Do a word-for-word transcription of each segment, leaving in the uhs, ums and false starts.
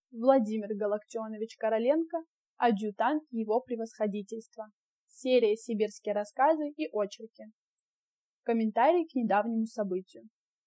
Владимир Галактионович Короленко, адъютант его превосходительства. Серия «Сибирские рассказы и очерки». Комментарий к недавнему событию.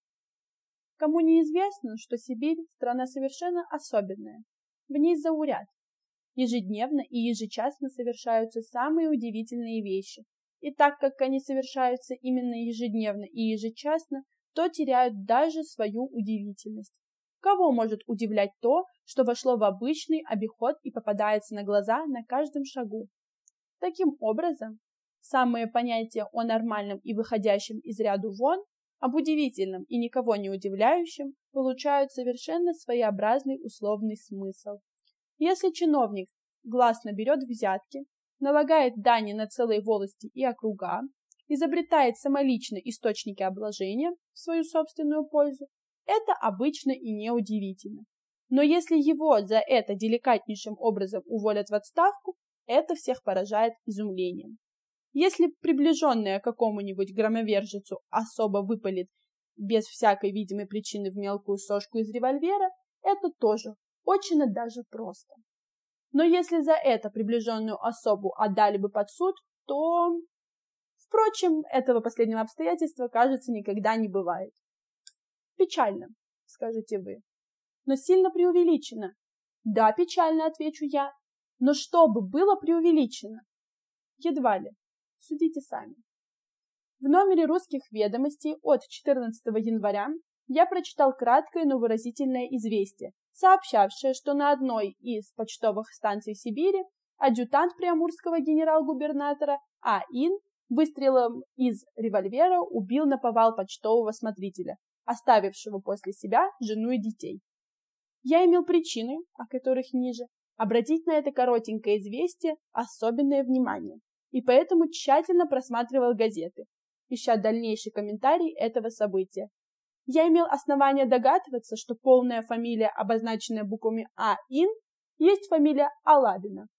Кому неизвестно, что Сибирь – страна совершенно особенная. В ней зауряд. Ежедневно и ежечасно совершаются самые удивительные вещи. И так как они совершаются именно ежедневно и ежечасно, то теряют даже свою удивительность. Кого может удивлять то, что вошло в обычный обиход и попадается на глаза на каждом шагу? Таким образом, самые понятия о нормальном и выходящем из ряду вон, об удивительном и никого не удивляющем, получают совершенно своеобразный условный смысл. Если чиновник гласно берет взятки, налагает дани на целые волости и округа, изобретает самолично источники обложения в свою собственную пользу, это обычно и неудивительно. Но если его за это деликатнейшим образом уволят в отставку, это всех поражает изумлением. Если приближенная к какому-нибудь громовержецу особо выпалит без всякой видимой причины в мелкую сошку из револьвера, это тоже очень и даже просто. Но если за это приближенную особу отдали бы под суд, то... Впрочем, этого последнего обстоятельства, кажется, никогда не бывает. Печально, скажете вы, но сильно преувеличено. Да, печально, отвечу я, но что бы было преувеличено? Едва ли. Судите сами. В номере «Русских ведомостей» от четырнадцатого января я прочитал краткое, но выразительное известие, сообщавшее, что на одной из почтовых станций Сибири адъютант приамурского генерал-губернатора А. Ин выстрелом из револьвера убил наповал почтового смотрителя, оставившего после себя жену и детей. Я имел причины, о которых ниже, обратить на это коротенькое известие особенное внимание, и поэтому тщательно просматривал газеты, ища дальнейший комментарий этого события. Я имел основание догадываться, что полная фамилия, обозначенная буквами А. Ин, есть фамилия Алабина.